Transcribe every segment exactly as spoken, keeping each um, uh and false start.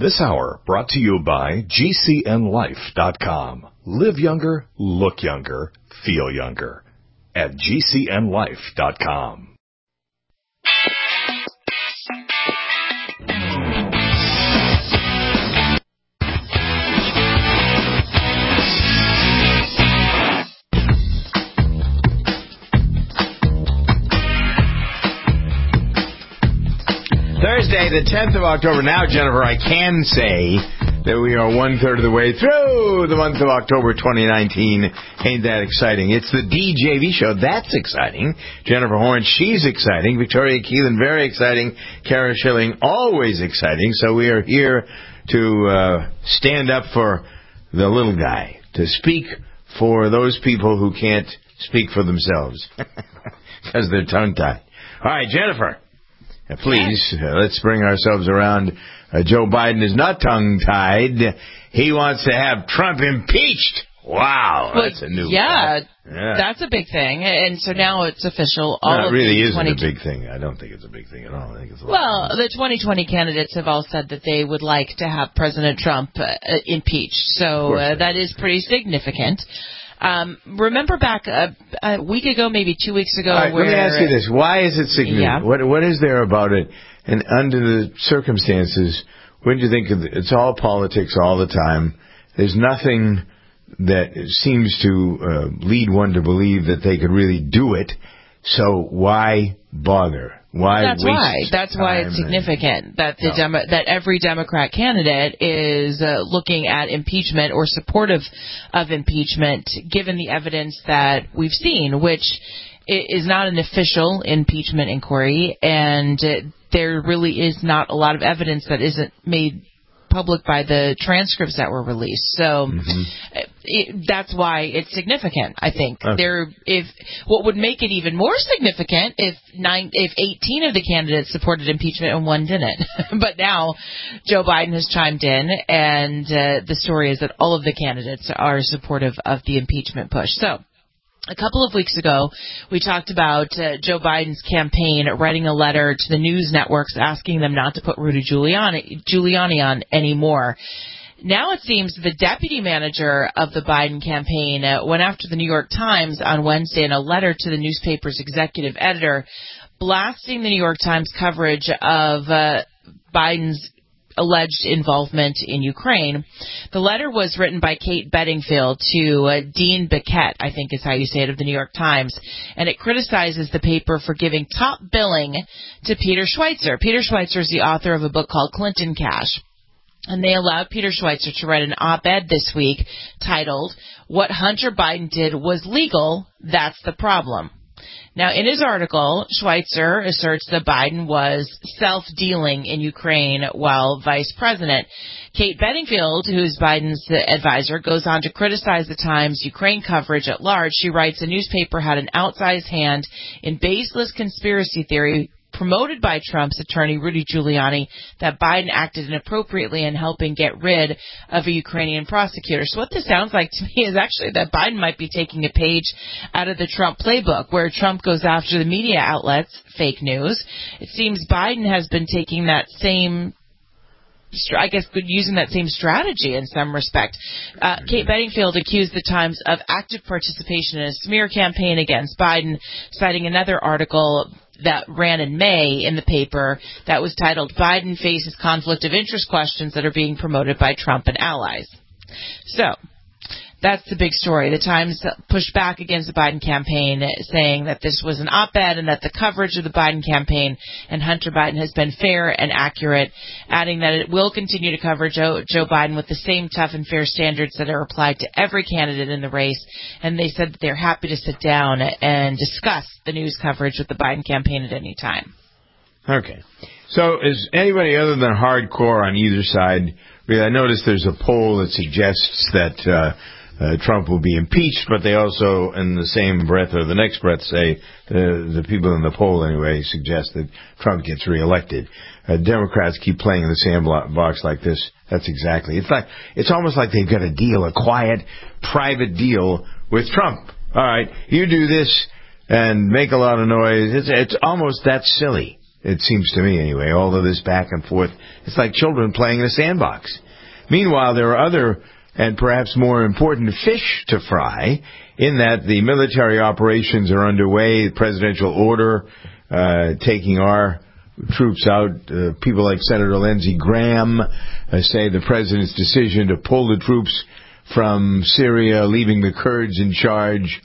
This hour brought to you by G C N life dot com. Live younger, look younger, feel younger at G C N life dot com. Thursday, the tenth of October. Now, Jennifer, I can say that we are one-third of the way through the month of October twenty nineteen. Ain't that exciting? It's the D J V show. That's exciting. Jennifer Horn, she's exciting. Victoria Keelan, very exciting. Kara Schilling, always exciting. So we are here to uh, stand up for the little guy, to speak for those people who can't speak for themselves because they're tongue-tied. All right, Jennifer. Please, uh, let's bring ourselves around. Uh, Joe Biden is not tongue-tied. He wants to have Trump impeached. Wow, well, that's a new yeah, yeah, that's a big thing. And so now it's official. All no, it of really the isn't twenty a big thing. I don't think it's a big thing at all. I think it's a well, the twenty twenty candidates have all said that they would like to have President Trump uh, impeached. So uh, that is pretty significant. Um, remember back a, a week ago, maybe two weeks ago, right, where... Let me ask you this. Why is it significant? Yeah. What, what is there about it? And under the circumstances, when do you think of it? It's all politics all the time. There's nothing that seems to uh, lead one to believe that they could really do it. So why bother? Why That's waste why. That's why it's time significant and, that the no. Demo- that every Democrat candidate is uh, looking at impeachment or supportive of impeachment, given the evidence that we've seen, which is not an official impeachment inquiry, and uh, there really is not a lot of evidence that isn't made public by the transcripts that were released. So mm-hmm. it, that's why it's significant, I think. Okay. There, if what would make it even more significant if nine, if eighteen of the candidates supported impeachment and one didn't. But now Joe Biden has chimed in, and uh, the story is that all of the candidates are supportive of the impeachment push. So a couple of weeks ago, we talked about uh, Joe Biden's campaign writing a letter to the news networks asking them not to put Rudy Giuliani, Giuliani on anymore. Now it seems the deputy manager of the Biden campaign uh, went after the New York Times on Wednesday in a letter to the newspaper's executive editor, blasting the New York Times coverage of uh, Biden's alleged involvement in Ukraine. The letter was written by Kate Bedingfield to uh, Dean Baquet, I think is how you say it, of the New York Times, and it criticizes the paper for giving top billing to Peter Schweizer. Peter Schweizer is the author of a book called Clinton Cash, and they allowed Peter Schweizer to write an op-ed this week titled, "What Hunter Biden Did Was Legal, That's the Problem." Now, in his article, Schweitzer asserts that Biden was self-dealing in Ukraine while vice president. Kate Bedingfield, who's Biden's advisor, goes on to criticize the Times' Ukraine coverage at large. She writes the newspaper had an outsized hand in baseless conspiracy theory promoted by Trump's attorney, Rudy Giuliani, that Biden acted inappropriately in helping get rid of a Ukrainian prosecutor. So what this sounds like to me is actually that Biden might be taking a page out of the Trump playbook, where Trump goes after the media outlets, fake news. It seems Biden has been taking that same I guess using that same strategy in some respect. Uh, Kate Bedingfield accused the Times of active participation in a smear campaign against Biden, citing another article that ran in May in the paper that was titled, "Biden Faces Conflict of Interest Questions That Are Being Promoted by Trump and Allies." So that's the big story. The Times pushed back against the Biden campaign, saying that this was an op-ed and that the coverage of the Biden campaign and Hunter Biden has been fair and accurate, adding that it will continue to cover Joe, Joe Biden with the same tough and fair standards that are applied to every candidate in the race. And they said that they're happy to sit down and discuss the news coverage with the Biden campaign at any time. Okay. So is anybody other than hardcore on either side, really, I noticed there's a poll that suggests that uh, Uh, Trump will be impeached, but they also, in the same breath or the next breath, say, the, the people in the poll anyway, suggest that Trump gets reelected. Uh, Democrats keep playing in the sandbox like this. That's exactly. It's like, it's almost like they've got a deal, a quiet, private deal with Trump. All right, you do this and make a lot of noise. It's, it's almost that silly. It seems to me, anyway. All of this back and forth, it's like children playing in a sandbox. Meanwhile, there are other and perhaps more important fish to fry, in that the military operations are underway, the presidential order uh, taking our troops out. Uh, people like Senator Lindsey Graham uh, say the president's decision to pull the troops from Syria, leaving the Kurds in charge,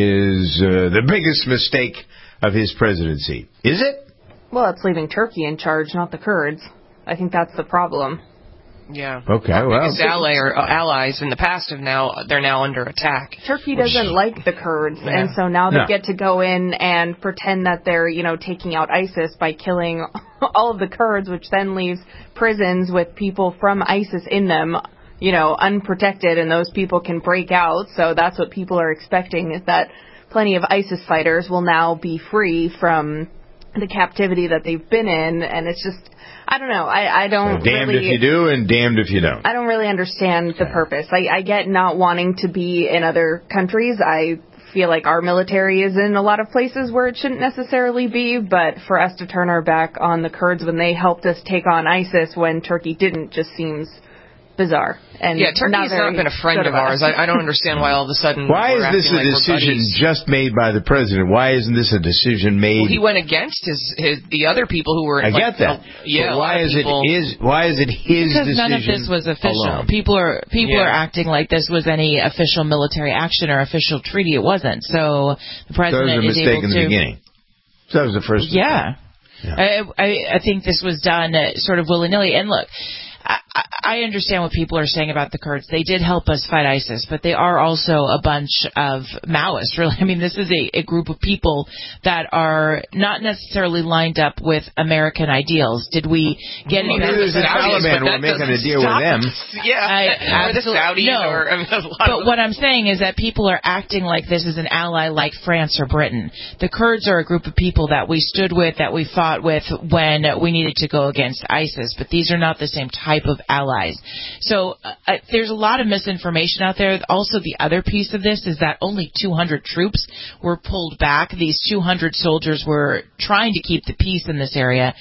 is uh, the biggest mistake of his presidency. Is it? Well, it's leaving Turkey in charge, not the Kurds. I think that's the problem. Yeah. Okay, Our well. biggest ally or, uh, allies in the past have now, they're now under attack. Turkey Which, doesn't like the Kurds, yeah. and so now they No. get to go in and pretend that they're, you know, taking out ISIS by killing all of the Kurds, which then leaves prisons with people from ISIS in them, you know, unprotected, and those people can break out. So that's what people are expecting, is that plenty of ISIS fighters will now be free from the captivity that they've been in, and it's just, I don't know, I, I don't So damned really... if you do and damned if you don't. I don't really understand the purpose. I, I get not wanting to be in other countries. I feel like our military is in a lot of places where it shouldn't necessarily be, but for us to turn our back on the Kurds when they helped us take on ISIS when Turkey didn't just seems bizarre. And yeah, Turkey's not, not been a friend of ours. I, I don't understand why all of a sudden Why we're is this a acting like we're decision buddies. just made by the president? Why isn't this a decision made? Well, he went against his, his the other people who were. I like, get that. uh, yeah, But a lot why of is people, it is why is it his Because decision? none of this was official. alone? People are people Yeah. are acting like this was any official military action or official treaty. It wasn't. So the So that was president a is mistake able in the to. beginning. So that was the first. Yeah. Yeah. I, I, I think this was done uh, sort of willy-nilly. And look, I, I I understand what people are saying about the Kurds. They did help us fight ISIS, but they are also a bunch of Maoists, really. I mean, this is a, a group of people that are not necessarily lined up with American ideals. Did we get any Well, better there's the Saudis, Taliban but were that making a doesn't deal with stop them. us. Yeah, I- or the absolutely- Saudis, no. or I mean, a lot But of what I'm saying is that people are acting like this is an ally like France or Britain. The Kurds are a group of people that we stood with, that we fought with when we needed to go against ISIS, but these are not the same type of allies. So uh, there's a lot of misinformation out there. Also, the other piece of this is that only two hundred troops were pulled back. These two hundred soldiers were trying to keep the peace in this area.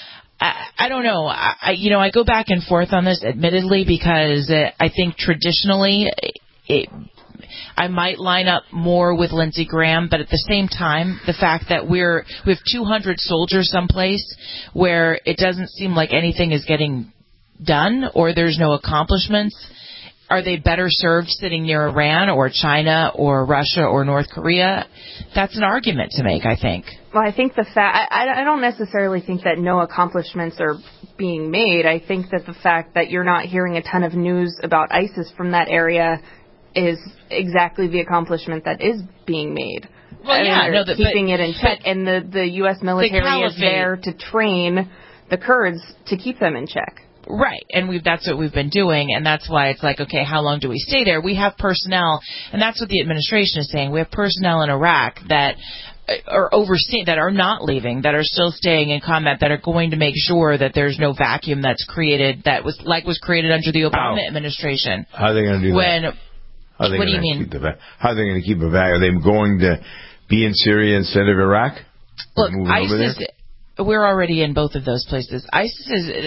I, I don't know. I, I, you know, I go back and forth on this, admittedly, because uh, I think traditionally it, I might line up more with Lindsey Graham, but at the same time, the fact that we're we have two hundred soldiers someplace where it doesn't seem like anything is getting done or there's no accomplishments. Are they better served sitting near Iran or China or Russia or North Korea? That's an argument to make, I think. Well, I think the fact, I, I don't necessarily think that no accomplishments are being made. I think that the fact that you're not hearing a ton of news about ISIS from that area is exactly the accomplishment that is being made. Well, I mean, yeah, they're no, the, keeping but, it in check, and the, the U S military is caliphate- there to train the Kurds to keep them in check. Right, and we've, that's what we've been doing, and that's why it's like, okay, how long do we stay there? We have personnel, and that's what the administration is saying. We have personnel in Iraq that are overseeing, that are not leaving, that are still staying in combat, that are going to make sure that there's no vacuum that's created, that was like was created under the Obama How? administration. How are they going to do when, that? How are they what do gonna you mean? Keep the va- how are they going to keep a vacuum? Are they going to be in Syria instead of Iraq? Look, Moving over ISIS, there? we're already in both of those places. ISIS is...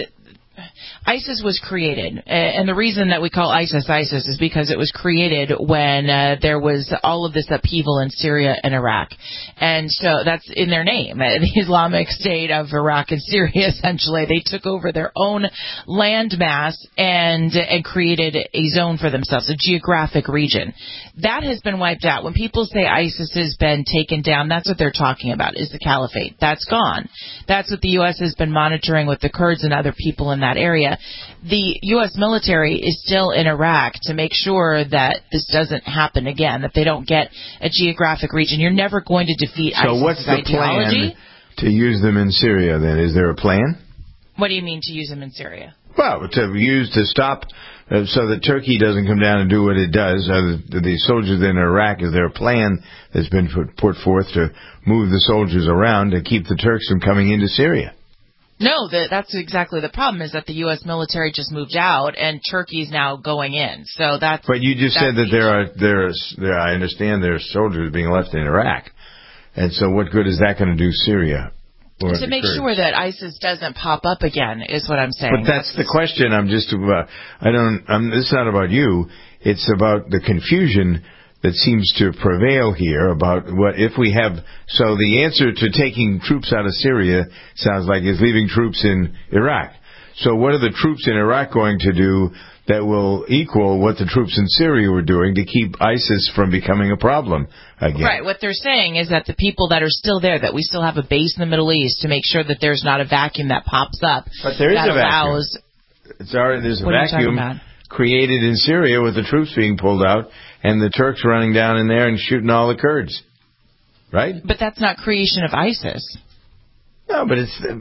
ISIS was created, and the reason that we call ISIS ISIS is because it was created when uh, there was all of this upheaval in Syria and Iraq. And so that's in their name, the Islamic State of Iraq and Syria, essentially. They took over their own landmass and, and created a zone for themselves, a geographic region. That has been wiped out. When people say ISIS has been taken down, that's what they're talking about, is the caliphate. That's gone. That's what the U S has been monitoring with the Kurds and other people in that area. The U S military is still in Iraq to make sure that this doesn't happen again, that they don't get a geographic region. You're never going to defeat So ISIS what's the ideology. plan to use them in Syria then? Is there a plan? What do you mean to use them in Syria? Well, to use to stop uh, so that Turkey doesn't come down and do what it does. Uh, the, the soldiers in Iraq, is there a plan that's been put, put forth to move the soldiers around to keep the Turks from coming into Syria? No, the, that's exactly the problem, is that the U S military just moved out and Turkey's now going in. So that's. But you just that's said that the there are there is there. I understand there are soldiers being left in Iraq, and so what good is that going to do Syria? for to the make Kurds. sure that ISIS doesn't pop up again is what I'm saying. But that's the question. I'm just, uh, I don't, I'm, this is not about you. It's about the confusion that seems to prevail here about what if we have, so the answer to taking troops out of Syria sounds like is leaving troops in Iraq. So what are the troops in Iraq going to do that will equal what the troops in Syria were doing to keep ISIS from becoming a problem again? Right. What they're saying is that the people that are still there, that we still have a base in the Middle East to make sure that there's not a vacuum that pops up. But there is that a vacuum. allows, It's already, there's a What are you talking vacuum about? created in Syria with the troops being pulled out and the Turks running down in there and shooting all the Kurds. Right? But that's not creation of ISIS. No, but it's... Uh,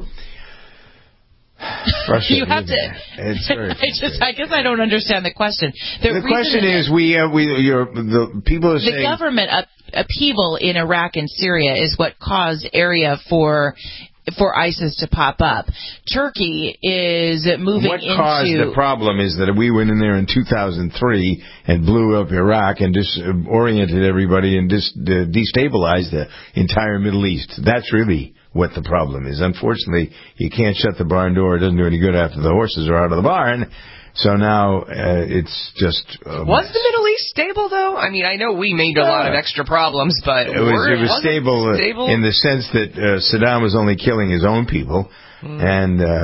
you have to. It's very I just, I guess I don't understand the question. The, the question is, we, uh, we, you're, the people are the saying government up, upheaval in Iraq and Syria is what caused area for for ISIS to pop up. Turkey is moving what into... caused the problem is that we went in there in two thousand three and blew up Iraq and disoriented everybody and dis, uh, destabilized the entire Middle East. That's really what the problem is. Unfortunately, you can't shut the barn door. It doesn't do any good after the horses are out of the barn. So now uh, it's just... Uh, was the Middle East stable, though? I mean, I know we made a lot of extra problems, but... It was, it was stable, stable in the sense that uh, Saddam was only killing his own people. Mm. And, uh,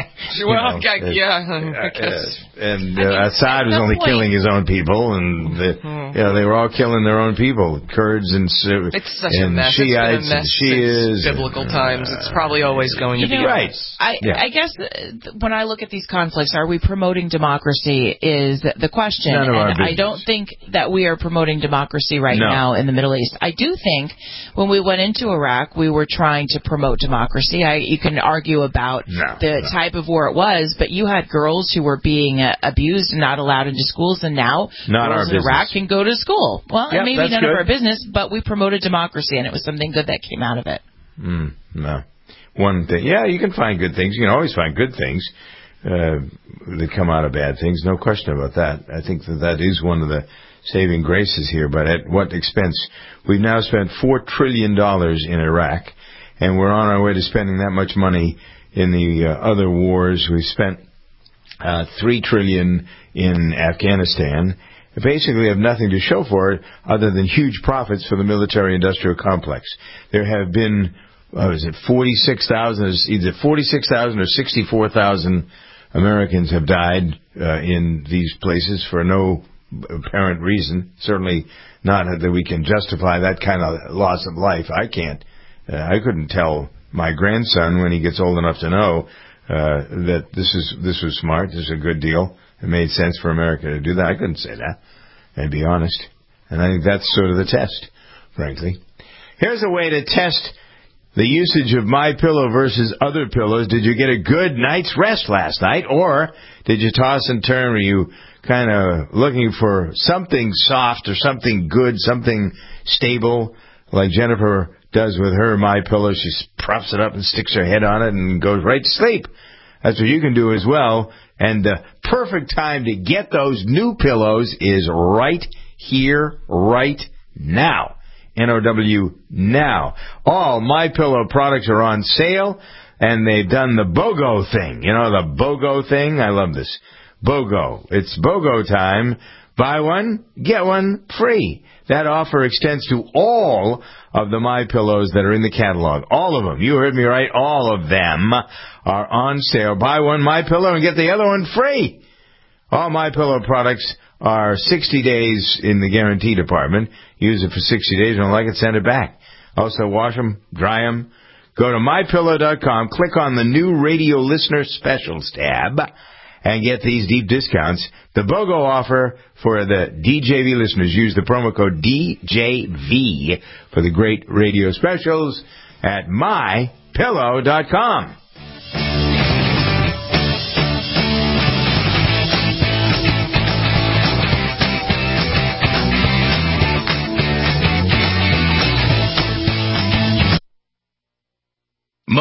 well, know, I, yeah, I guess. Uh, and uh, I mean, Assad was only point, killing his own people, and the, mm-hmm. you know, they were all killing their own people, Kurds and, uh, it's such and a mess. Shiites it's been a mess and Shias. Since biblical and, times. It's probably always going to be know, right. I, yeah. I guess when I look at these conflicts, are we promoting democracy is the question. None of our and business. I don't think that we are promoting democracy right no. now in the Middle East. I do think when we went into Iraq, we were trying to promote democracy. I, you can argue about no. the no. type of war it was, but you had girls who were being uh, abused and not allowed into schools, and now not girls our in Iraq can go to school. Well, yep, maybe none good. of our business, but we promoted democracy, and it was something good that came out of it. Mm, no. One thing, yeah, you can find good things. You can always find good things uh, that come out of bad things. No question about that. I think that that is one of the saving graces here, but at what expense? We've now spent four trillion dollars in Iraq, and we're on our way to spending that much money in the uh, other wars. We've spent uh, three trillion dollars in Afghanistan. We basically have nothing to show for it other than huge profits for the military-industrial complex. There have been, what was it, forty-six thousand, either forty-six thousand or sixty-four thousand Americans have died uh, in these places for no apparent reason. Certainly not that we can justify that kind of loss of life. I can't. Uh, I couldn't tell my grandson when he gets old enough to know uh, that this is this was smart, this is a good deal. It made sense for America to do that. I couldn't say that, and be honest. And I think that's sort of the test, frankly. Here's a way to test the usage of MyPillow versus other pillows. Did you get a good night's rest last night, or did you toss and turn? Were you kind of looking for something soft or something good, something stable, like Jennifer does with her MyPillow? She props it up and sticks her head on it and goes right to sleep. That's what you can do as well. And the perfect time to get those new pillows is right here, right now. N O W, now. All MyPillow products are on sale, and they've done the BOGO thing. You know, the BOGO thing? I love this. BOGO. It's BOGO time. Buy one, get one free. That offer extends to all of the MyPillows that are in the catalog. All of them. You heard me right. All of them are on sale. Buy one MyPillow and get the other one free. All MyPillow products are sixty days in the guarantee department. Use it for sixty days. Don't like it, send it back. Also, wash them, dry them. Go to my pillow dot com, click on the new radio listener specials tab, and get these deep discounts. The BOGO offer for the D J V listeners. Use the promo code D J V for the great radio specials at my pillow dot com.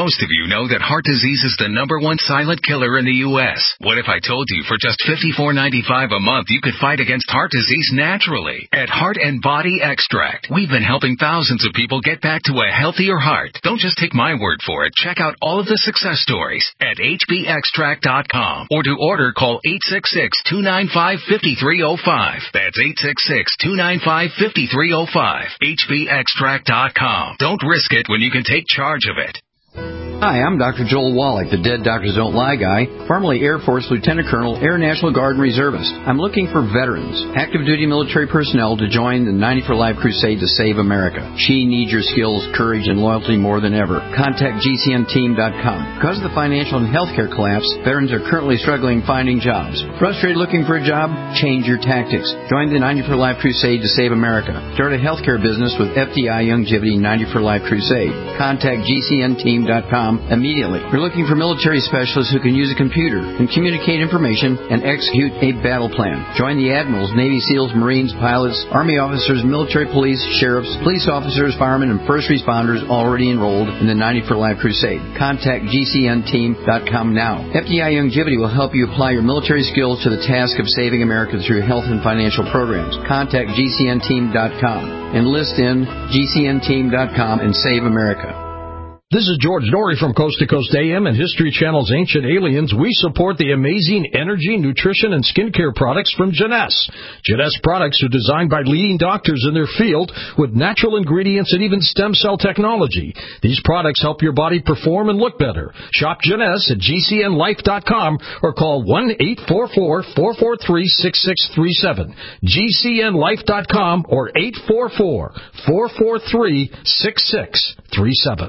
Most of you know that heart disease is the number one silent killer in the U S What if I told you for just fifty-four ninety-five a month you could fight against heart disease naturally? At Heart and Body Extract, we've been helping thousands of people get back to a healthier heart. Don't just take my word for it. Check out all of the success stories at H B extract dot com, or to order, call eight six six, two nine five, five three zero five. That's eight six six, two nine five, five three zero five. H B extract dot com. Don't risk it when you can take charge of it. Hi, I'm Doctor Joel Wallach, the Dead Doctors Don't Lie guy, formerly Air Force Lieutenant Colonel, Air National Guard and Reservist. I'm looking for veterans, active duty military personnel to join the ninety for Life crusade to save America. She needs your skills, courage, and loyalty more than ever. Contact G C N team dot com. Because of the financial and healthcare collapse, veterans are currently struggling finding jobs. Frustrated looking for a job? Change your tactics. Join the ninety for Life crusade to save America. Start a healthcare business with F D I Longevity ninety for Life crusade. Contact G C N team dot com immediately. We're looking for military specialists who can use a computer and communicate information and execute a battle plan. Join the admirals, Navy SEALs, Marines, pilots, Army officers, military police, sheriffs, police officers, firemen, and first responders already enrolled in the ninety for Life crusade. Contact G C N team dot com now. F D I Longevity will help you apply your military skills to the task of saving America through health and financial programs. Contact G C N team dot com. Enlist in G C N team dot com and save America. This is George Norrie from Coast to Coast A M and History Channel's Ancient Aliens. We support the amazing energy, nutrition, and skincare products from Jeunesse. Jeunesse products are designed by leading doctors in their field with natural ingredients and even stem cell technology. These products help your body perform and look better. Shop Jeunesse at G C N life dot com or call one eight four four, four four three, six six three seven. G C N life dot com or eight four four, four four three, six six three seven.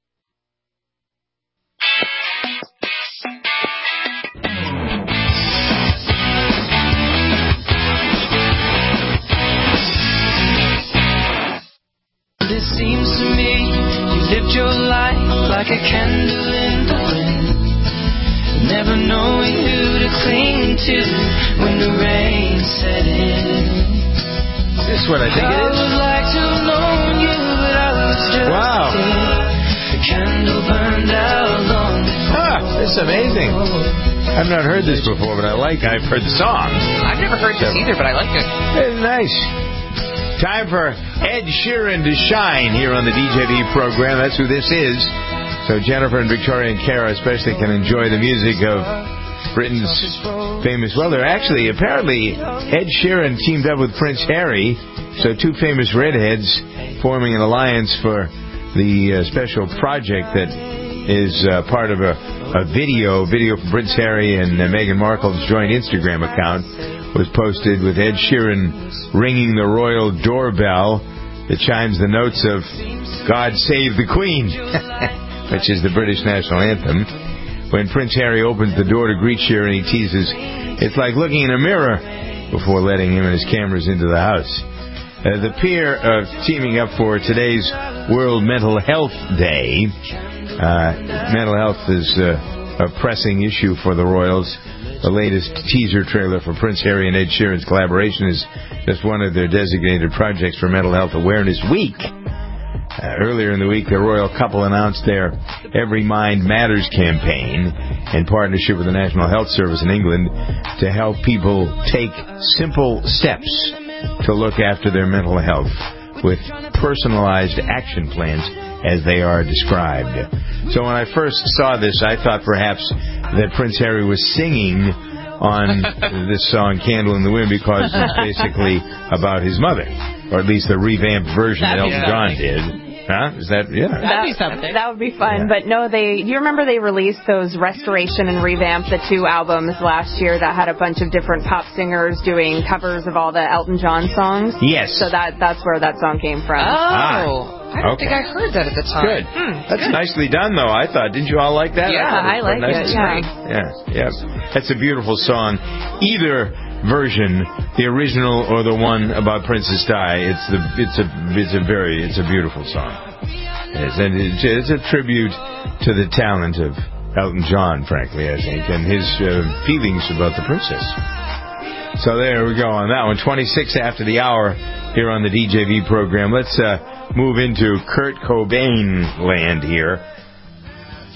It seems to me you lived your life like a candle in the wind, never knowing who to cling to when the rain set in. Is this what I think I it is? would like to have known you, but I was just wow. The candle burned out long before. Ah, this is amazing. I've not heard this before, but I like. I've heard the song. I've never heard this either, but I like it. It's nice. Time for Ed Sheeran to shine here on the D J V program. That's who this is. So Jennifer and Victoria and Kara especially can enjoy the music of Britain's famous... Well, they're actually... Apparently, Ed Sheeran teamed up with Prince Harry. So two famous redheads forming an alliance for the uh, special project that is uh, part of a, a video. Video from Prince Harry and uh, Meghan Markle's joint Instagram account was posted with Ed Sheeran ringing the royal doorbell that chimes the notes of God Save the Queen, which is the British national anthem. When Prince Harry opens the door to greet Sheeran, he teases, "It's like looking in a mirror," before letting him and his cameras into the house. Uh, the pair are teaming up for today's World Mental Health Day. Uh, mental health is uh, a pressing issue for the royals. The latest teaser trailer for Prince Harry and Ed Sheeran's collaboration is just one of their designated projects for Mental Health Awareness Week. Uh, earlier in the week, the royal couple announced their Every Mind Matters campaign in partnership with the National Health Service in England to help people take simple steps to look after their mental health with personalized action plans as they are described. So when I first saw this, I thought perhaps that Prince Harry was singing on this song, Candle in the Wind, because it's basically about his mother, or at least the revamped version that Elton John did. Huh? Is that, yeah. That'd be something. That would be fun. Yeah. But no, they, do you remember they released those Restoration and Revamp, the two albums last year that had a bunch of different pop singers doing covers of all the Elton John songs? Yes. So that that's where that song came from. Oh. Ah. I don't Okay. think I heard that at the time. Good. Hmm, That's good. nicely done, though, I thought. Didn't you all like that? Yeah, I, I like nice it. Yeah. Yeah, yeah. That's a beautiful song. Either version, the original or the one about Princess Di, it's the it's a it's a very it's a beautiful song. Yes, and it's, it's a tribute to the talent of Elton John, frankly, I think, and his uh, feelings about the princess. So there we go on that one. twenty-six after the hour here on the D J V program. Let's uh, move into Kurt Cobain land here.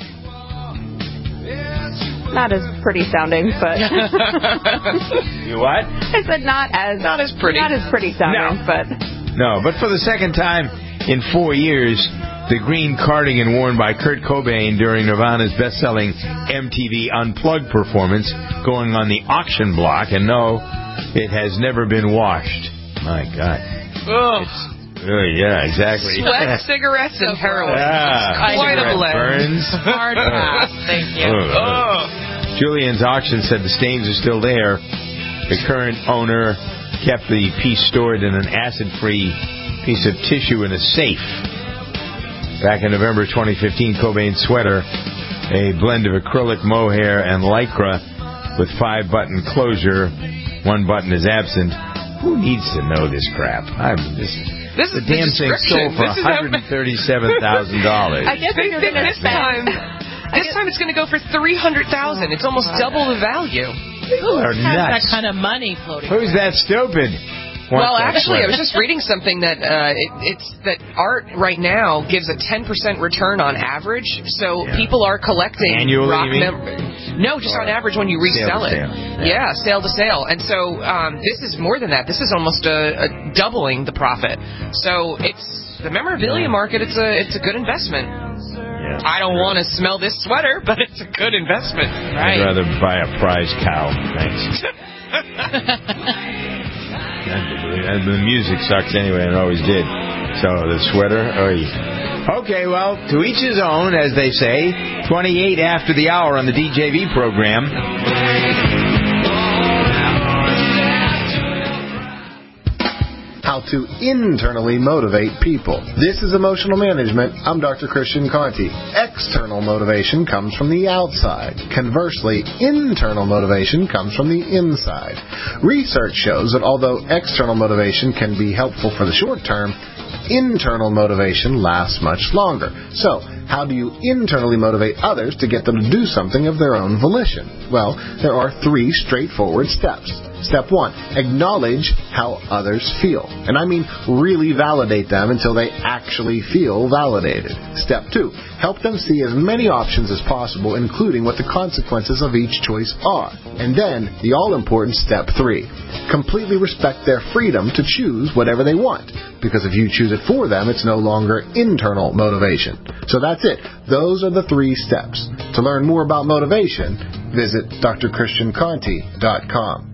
not as pretty sounding, but you what? I said not as not as pretty, not as pretty sounding, no. but no. But for the second time in four years, the green cardigan worn by Kurt Cobain during Nirvana's best-selling M T V Unplugged performance going on the auction block, and no, it has never been washed. My God. Ugh. Oh, yeah, exactly. Sweat, cigarettes, and heroin. Yeah. Quite a blend. Burns. Hard pass. Thank you. Oh. Julian's auction said the stains are still there. The current owner kept the piece stored in an acid-free piece of tissue in a safe. Back in November twenty fifteen, Cobain's sweater, a blend of acrylic mohair and lycra with five-button closure. One button is absent. Who needs to know this crap? I'm just... This the is the damn thing sold for one hundred thirty-seven thousand dollars. I guess you're going to this time, this time it's going to go for three hundred thousand dollars. It's almost double the value. People are nuts. That kind of money floating. Who's that stupid? Well, actually, I was just reading something that uh, it, it's that art right now gives a ten percent return on average. So yeah. people are collecting annually. Rock mem- no, just on average when you resell it. Sale. Yeah. yeah, sale to sale. And so um, this is more than that. This is almost a, a doubling the profit. So it's the memorabilia market. It's a it's a good investment. Yeah. I don't want to smell this sweater, but it's a good investment. Right? I'd rather buy a prize cow. Thanks. And the music sucks anyway, and it always did. So the sweater, oy. Okay, well, to each his own, as they say. twenty-eight after the hour on the D J V program. How to internally motivate people. This is Emotional Management. I'm Doctor Christian Conti. External motivation comes from the outside. Conversely, internal motivation comes from the inside. Research shows that although external motivation can be helpful for the short term, internal motivation lasts much longer. So, how do you internally motivate others to get them to do something of their own volition? Well, there are three straightforward steps. Step one, acknowledge how others feel. And I mean really validate them until they actually feel validated. Step two, help them see as many options as possible, including what the consequences of each choice are. And then, the all-important step three, completely respect their freedom to choose whatever they want. Because if you choose it for them, it's no longer internal motivation. So that's it. Those are the three steps. To learn more about motivation, visit d r christian conti dot com.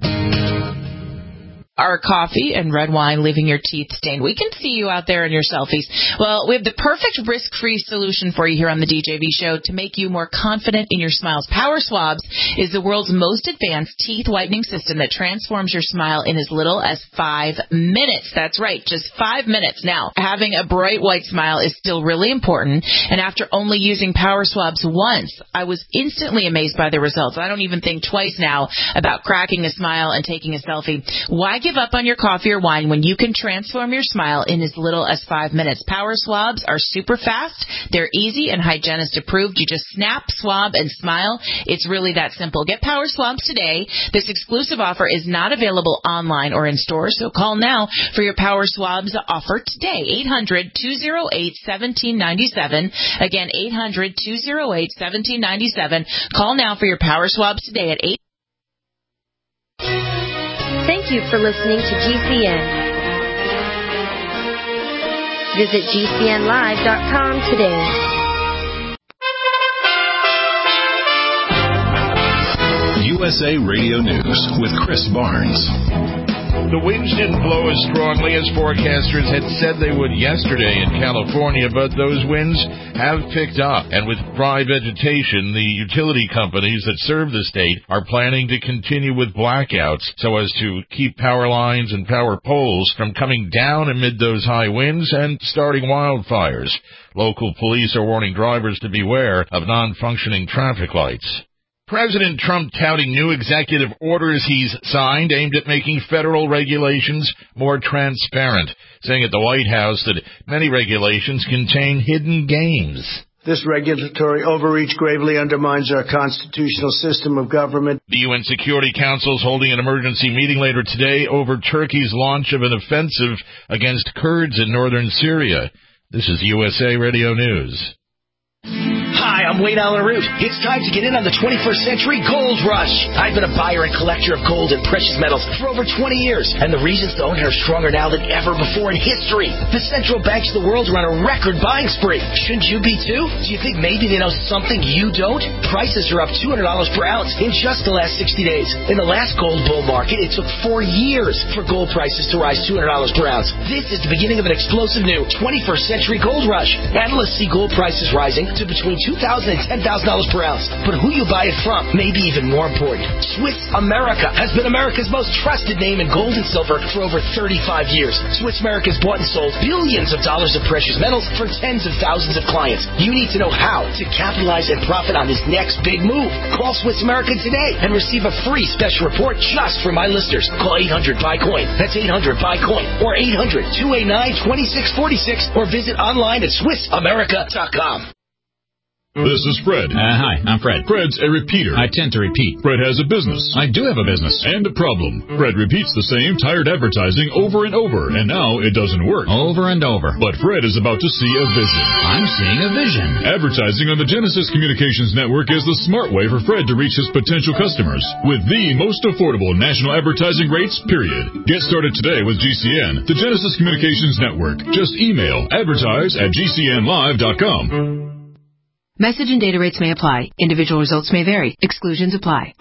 Our coffee and red wine leaving your teeth stained. We can see you out there in your selfies. Well, we have the perfect risk-free solution for you here on the D J V Show to make you more confident in your smiles. Power Swabs is the world's most advanced teeth whitening system that transforms your smile in as little as five minutes. That's right, just five minutes. Now, having a bright white smile is still really important, and after only using Power Swabs once, I was instantly amazed by the results. I don't even think twice now about cracking a smile and taking a selfie. Why give up on your coffee or wine when you can transform your smile in as little as five minutes? Power Swabs are super fast. They're easy and hygienist approved. You just snap, swab, and smile. It's really that simple. Get Power Swabs today. This exclusive offer is not available online or in stores, so call now for your Power Swabs offer today. eight hundred, two oh eight, one seven nine seven. Again, eight hundred, two oh eight, one seven nine seven. Call now for your Power Swabs today at eight. Thank you for listening to G C N. Visit G C N live dot com today. U S A Radio News with Chris Barnes. The winds didn't blow as strongly as forecasters had said they would yesterday in California, but those winds have picked up. And with dry vegetation, the utility companies that serve the state are planning to continue with blackouts so as to keep power lines and power poles from coming down amid those high winds and starting wildfires. Local police are warning drivers to beware of non-functioning traffic lights. President Trump touting new executive orders he's signed aimed at making federal regulations more transparent, saying at the White House that many regulations contain hidden games. This regulatory overreach gravely undermines our constitutional system of government. The U N Security Council is holding an emergency meeting later today over Turkey's launch of an offensive against Kurds in northern Syria. This is U S A Radio News. Hi, I'm I'm Wayne Allen Root. It's time to get in on the twenty-first century gold rush. I've been a buyer and collector of gold and precious metals for over twenty years, and the reasons to own it are stronger now than ever before in history. The central banks of the world are on a record buying spree. Shouldn't you be too? Do you think maybe they know something you don't? Prices are up two hundred dollars per ounce in just the last sixty days. In the last gold bull market, it took four years for gold prices to rise two hundred dollars per ounce. This is the beginning of an explosive new twenty-first century gold rush. Analysts see gold prices rising to between two thousand dollars and ten thousand dollars per ounce. But who you buy it from may be even more important. Swiss America has been America's most trusted name in gold and silver for over thirty-five years. Swiss America has bought and sold billions of dollars of precious metals for tens of thousands of clients. You need to know how to capitalize and profit on this next big move. Call Swiss America today and receive a free special report just for my listeners. Call eight hundred buy coin. That's eight hundred buy coin or eight hundred two eight nine two six four six or visit online at swiss america dot com. This is Fred. Uh, hi, I'm Fred. Fred's a repeater. I tend to repeat. Fred has a business. I do have a business. And a problem. Fred repeats the same tired advertising over and over, and now it doesn't work. Over and over. But Fred is about to see a vision. I'm seeing a vision. Advertising on the Genesis Communications Network is the smart way for Fred to reach his potential customers with the most affordable national advertising rates, period. Get started today with G C N, the Genesis Communications Network. Just email advertise at g c n live dot com. Message and data rates may apply. Individual results may vary. Exclusions apply.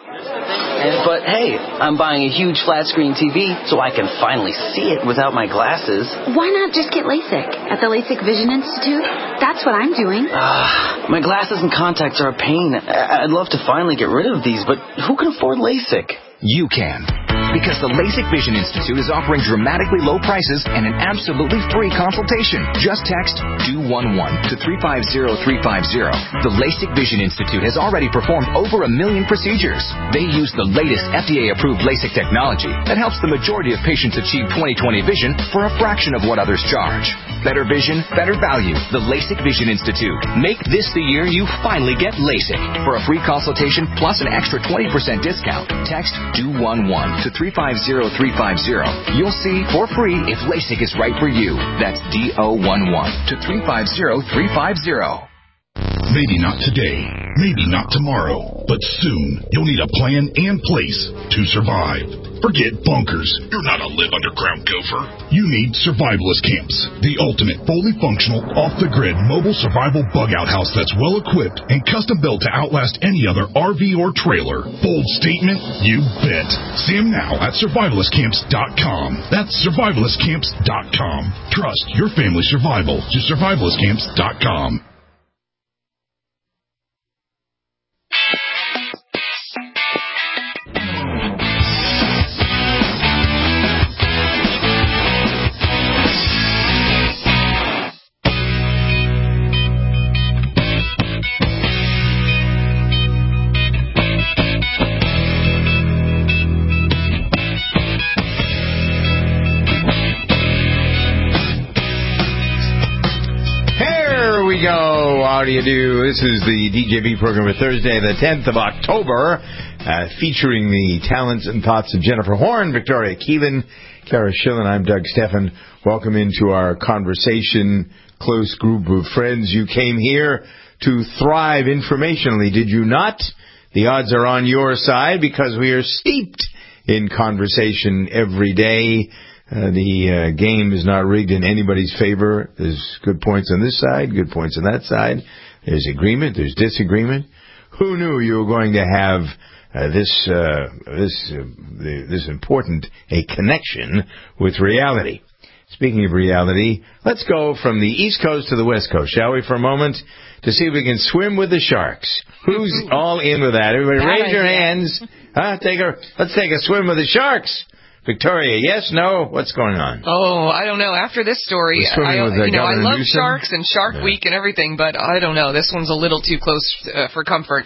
But hey, I'm buying a huge flat screen T V so I can finally see it without my glasses. Why not just get LASIK at the LASIK Vision Institute? That's what I'm doing. Uh, my glasses and contacts are a pain. I'd love to finally get rid of these, but who can afford LASIK? You can. Because the LASIK Vision Institute is offering dramatically low prices and an absolutely free consultation. Just text D O one one to three five zero three five zero. The LASIK Vision Institute has already performed over a million procedures. They use the latest F D A-approved LASIK technology that helps the majority of patients achieve twenty twenty vision for a fraction of what others charge. Better vision, better value. The LASIK Vision Institute. Make this the year you finally get LASIK. For a free consultation plus an extra twenty percent discount, text D O one one to three five zero three five zero. You'll see for free if LASIK is right for you. That's D O one one to three five zero three five zero. Maybe not today, maybe not tomorrow, but soon you'll need a plan and place to survive. Forget bunkers. You're not a live underground gopher. You need Survivalist Camps, the ultimate fully functional, off-the-grid mobile survival bug-out house that's well-equipped and custom-built to outlast any other R V or trailer. Bold statement? You bet. See them now at survivalist camps dot com. That's survivalist camps dot com. Trust your family's survival to survivalist camps dot com. How do you do? This is the D J V program for Thursday, the tenth of October, uh, featuring the talents and thoughts of Jennifer Horn, Victoria Keelan, Kara Schillen. I'm Doug Steffen. Welcome into our conversation, close group of friends. You came here to thrive informationally, did you not? The odds are on your side because we are steeped in conversation every day. Uh, the uh, game is not rigged in anybody's favor. There's good points on this side, good points on that side. There's agreement, there's disagreement. Who knew you were going to have uh, this uh, this uh, the, this important a connection with reality? Speaking of reality, let's go from the East Coast to the West Coast, shall we, for a moment, to see if we can swim with the sharks. Who's all in with that? Everybody, raise your hands. Huh? Take a let's take a swim with the sharks. Victoria, yes, no, what's going on? Oh, I don't know. After this story, I, you know, I love Newsom. Sharks and Shark yeah. Week and everything, but I don't know. This one's a little too close uh, for comfort.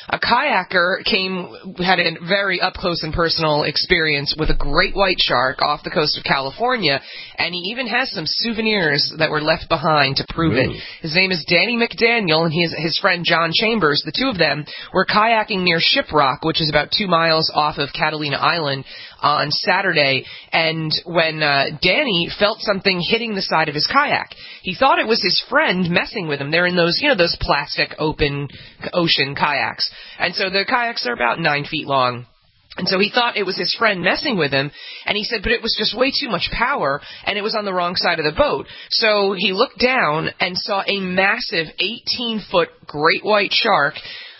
a kayaker came, had a very up-close and personal experience with a great white shark off the coast of California, and he even has some souvenirs that were left behind to prove Ooh. it. His name is Danny McDaniel, and his, his friend John Chambers. The two of them were kayaking near Shiprock, which is about two miles off of Catalina Island, on Saturday, and when uh, Danny felt something hitting the side of his kayak, he thought it was his friend messing with him. They're in those, you know, those plastic open ocean kayaks, and so the kayaks are about nine feet long. And so he thought it was his friend messing with him, and he said, but it was just way too much power, and it was on the wrong side of the boat. So he looked down and saw a massive eighteen-foot great white shark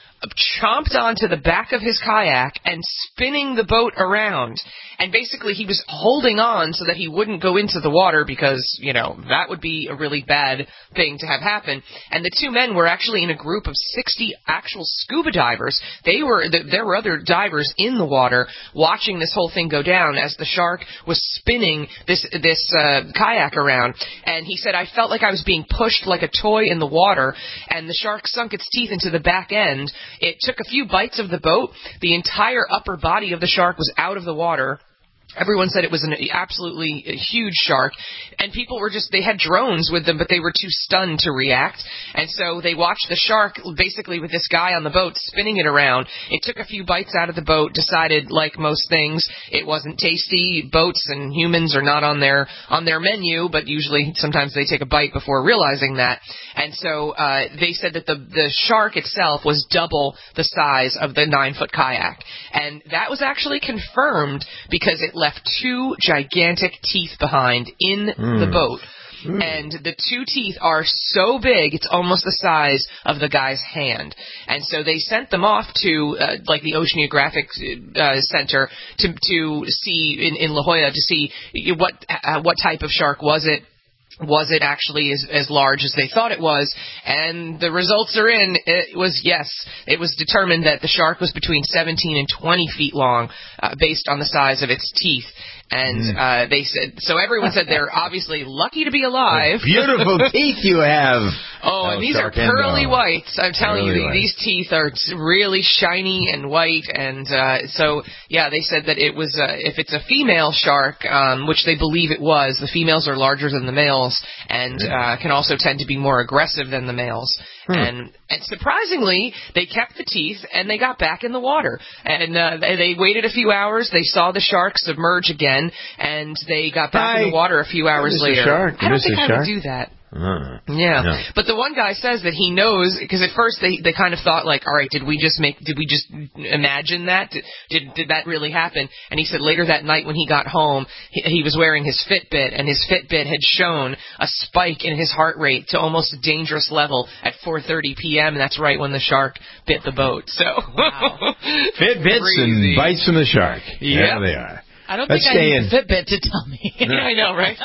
chomped onto the back of his kayak and spinning the boat around. And basically he was holding on so that he wouldn't go into the water because, you know, that would be a really bad thing to have happen. And the two men were actually in a group of sixty actual scuba divers. They were, there were other divers in the water watching this whole thing go down as the shark was spinning this, this, uh, kayak around. And he said, I felt like I was being pushed like a toy in the water, and the shark sunk its teeth into the back end. It took a few bites of the boat. The entire upper body of the shark was out of the water. Everyone said it was an absolutely huge shark, and people were just, they had drones with them, but they were too stunned to react, and so they watched the shark basically with this guy on the boat spinning it around. It took a few bites out of the boat, decided, like most things, it wasn't tasty. Boats and humans are not on their on their menu, but usually sometimes they take a bite before realizing that, and so uh, they said that the, the shark itself was double the size of the nine-foot kayak, and that was actually confirmed because it left two gigantic teeth behind in mm. the boat. Mm. And the two teeth are so big, it's almost the size of the guy's hand. And so they sent them off to, uh, like, the Oceanographic uh, Center to to see, in, in La Jolla, to see what uh, what type of shark was it. Was it actually as, as large as they thought it was? And the results are in. It was yes. It was determined that the shark was between seventeen and twenty feet long, uh, based on the size of its teeth. And mm. uh, they said, so everyone said they're obviously lucky to be alive. Beautiful teeth you have. Oh, and these are pearly whites. I'm telling pearly you, white. These teeth are really shiny and white. And uh, so, yeah, they said that it was, uh, if it's a female shark, um, which they believe it was, the females are larger than the males and uh, can also tend to be more aggressive than the males. Hmm. And, and surprisingly, they kept the teeth and they got back in the water. And uh, they, they waited a few hours. They saw the shark submerge again, and they got back Hi. in the water a few hours later. Shark. I don't think I shark? would do that. Uh, yeah, no. But the one guy says that he knows, because at first they they kind of thought like, all right, did we just make, did we just imagine that? Did did, did that really happen? And he said later that night when he got home, he, he was wearing his Fitbit, and his Fitbit had shown a spike in his heart rate to almost a dangerous level at four thirty p.m. and that's right when the shark bit the boat. So wow. Fitbits Crazy. and bites from the shark. Yep. Yeah, they are. I don't Let's think I need in. a Fitbit to tell me. I know, right?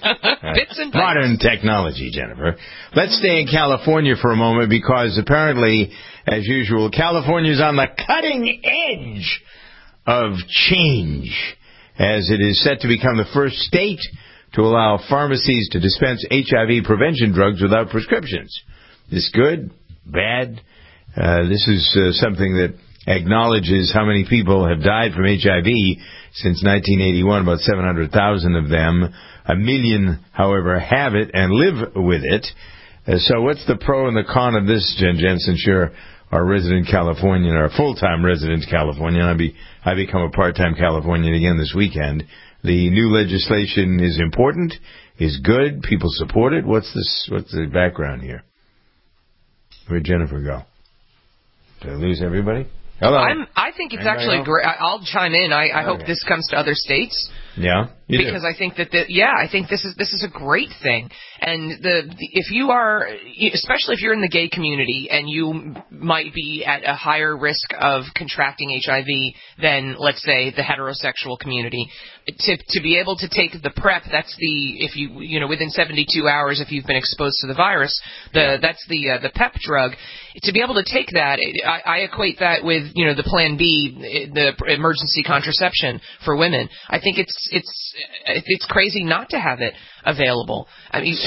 Bits and bites. Modern technology, Jennifer. Let's stay in California for a moment because apparently, as usual, California's on the cutting edge of change as it is set to become the first state to allow pharmacies to dispense H I V prevention drugs without prescriptions. This good? Bad? Uh, this is uh, something that acknowledges how many people have died from H I V since nineteen eighty-one, about seven hundred thousand of them. A million, however, have it and live with it. Uh, so what's the pro and the con of this, Jen Jensen? Sure, our resident Californian, our full-time resident Californian, I be I become a part-time Californian again this weekend. The new legislation is important, is good, people support it. What's this? What's the background here? Where'd Jennifer go? Did I lose everybody? Hello. I'm, I think it's Anybody actually great. I'll chime in. I, I okay. hope this comes to other states. Yeah, you because do. I think that the, yeah, I think this is this is a great thing. And the, the if you are, especially if you're in the gay community and you might be at a higher risk of contracting H I V than, let's say, the heterosexual community, to to be able to take the PrEP, that's the if you you know within seventy-two hours if you've been exposed to the virus, the yeah. that's the uh, the PEP drug. To be able to take that, I, I equate that with you know the Plan B, the emergency contraception for women. I think it's it's it's crazy not to have it available. I mean, so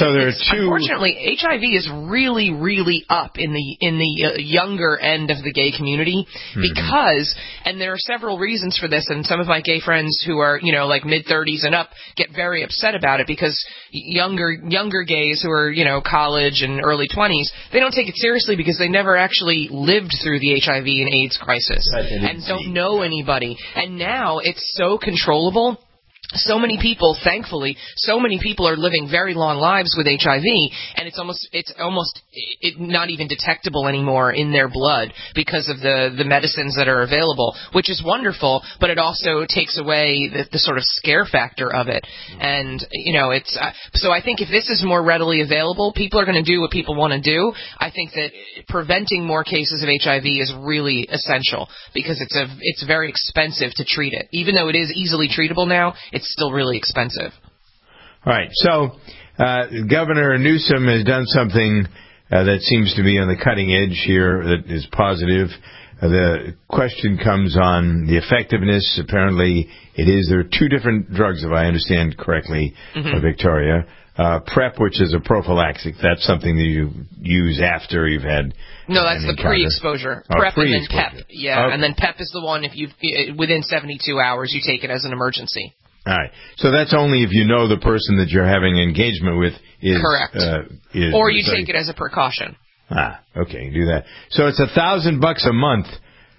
So there are it's, two. Unfortunately, H I V is really, really up in the in the uh, younger end of the gay community Mm-hmm. because, and there are several reasons for this. And some of my gay friends who are, you know, like mid thirties and up get very upset about it because younger younger gays who are, you know, college and early twenties, they don't take it seriously because they never actually lived through the H I V and AIDS crisis Right, and don't know anybody. And now it's so controllable. So many people, thankfully, so many people are living very long lives with H I V, and it's almost it's almost it, not even detectable anymore in their blood because of the, the medicines that are available, which is wonderful, but it also takes away the, the sort of scare factor of it. And, you know, it's uh, so I think if this is more readily available, people are going to do what people want to do. I think that preventing more cases of H I V is really essential because it's a it's very expensive to treat it. Even though it is easily treatable now, it's still really expensive. All right. So uh, Governor Newsom has done something uh, that seems to be on the cutting edge here that is positive. Uh, the question comes on the effectiveness. Apparently, it is. There are two different drugs, if I understand correctly, Mm-hmm. uh, Victoria. Uh, PrEP, which is a prophylactic. That's something that you use after you've had. No, that's an the encounter. pre-exposure. Oh, PrEP and then pre-exposure. PEP. Yeah, Okay. and then PEP is the one if you within seventy-two hours you take it as an emergency. All right. So that's only if you know the person that you're having engagement with is Correct. Uh, is Or you so take it as a precaution. Ah, okay, do that. So it's a thousand bucks a month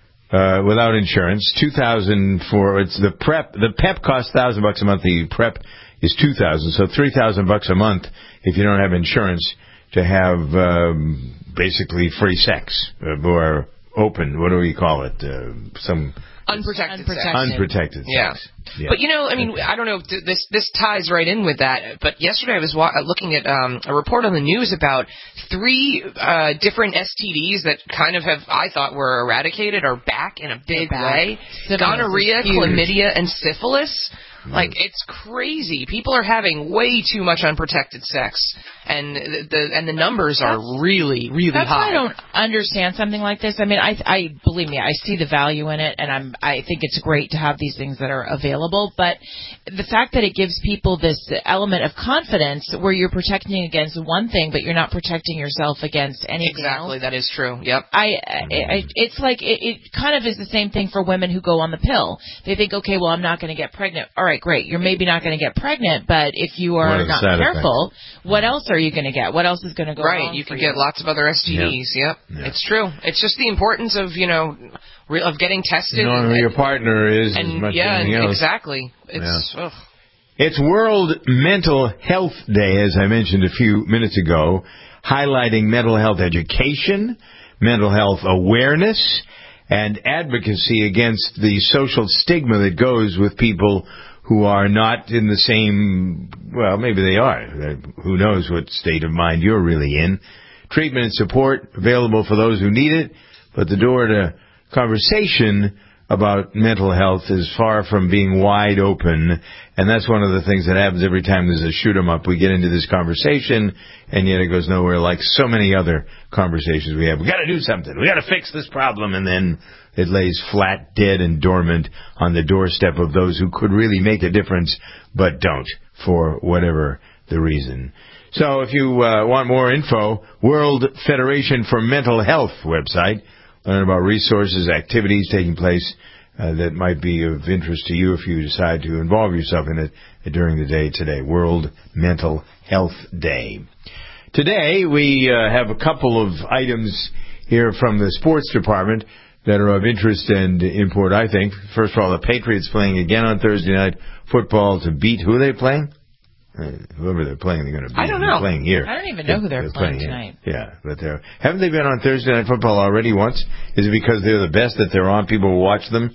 uh, without insurance. Two thousand for it's the PrEP. The PEP costs thousand bucks a month. The PrEP is two thousand. So three thousand bucks a month if you don't have insurance to have um, basically free sex uh, or open. What do we call it? Uh, some. Unprotected, Unprotected. sex. Unprotected Yeah. sex. Yeah. But, you know, I mean, I don't know, if this this ties right in with that, but yesterday I was wa- looking at um, a report on the news about three uh, different S T Ds that kind of have, I thought, were eradicated or back in a big back. way. Syphilis Gonorrhea, is huge. chlamydia, and syphilis. Like, it's crazy. People are having way too much unprotected sex, and the, the and the numbers are That's- really, really That's high. why I don't understand something like this. I mean, I, I believe me, I see the value in it, and I'm, I think it's great to have these things that are available. But the fact that it gives people this element of confidence, where you're protecting against one thing, but you're not protecting yourself against anything Exactly, else. that is true. Yep. I, I, I it's like it, it kind of is the same thing for women who go on the pill. They think, okay, well, I'm not going to get pregnant. All right, great. You're maybe not going to get pregnant, but if you What are are the not side careful, what else are you going to get? What else is going to go Right, wrong you for can get lots of other S T Ds. Yep, Yeah. it's true. It's just the importance of you know re- of getting tested. knowing who your partner is and as much yeah, as anything and else. exactly. It's ugh. It's World Mental Health Day, as I mentioned a few minutes ago, highlighting mental health education, mental health awareness, and advocacy against the social stigma that goes with people who are not in the same, well, maybe they are. Who knows what state of mind you're really in. Treatment and support available for those who need it, but the door to conversation about mental health is far from being wide open, and that's one of the things that happens every time there's a shoot 'em up. We get into this conversation, and yet it goes nowhere, like so many other conversations we have. We got to do something. We got to fix this problem, and then it lays flat, dead, and dormant on the doorstep of those who could really make a difference, but don't, for whatever the reason. So if you uh, want more info, World Federation for Mental Health website. Learn about resources, activities taking place uh, that might be of interest to you if you decide to involve yourself in it during the day today. World Mental Health Day. Today, we uh, have a couple of items here from the sports department that are of interest and import, I think. First of all, the Patriots playing again on Thursday night football to beat, who are they playing? Uh, whoever they're playing, they're going to beat. I don't They're know. playing here. I don't even know who they're, they're playing, playing tonight. Yeah, but they're haven't they been on Thursday Night Football already once? Is it because they're the best that they're on? People will watch them.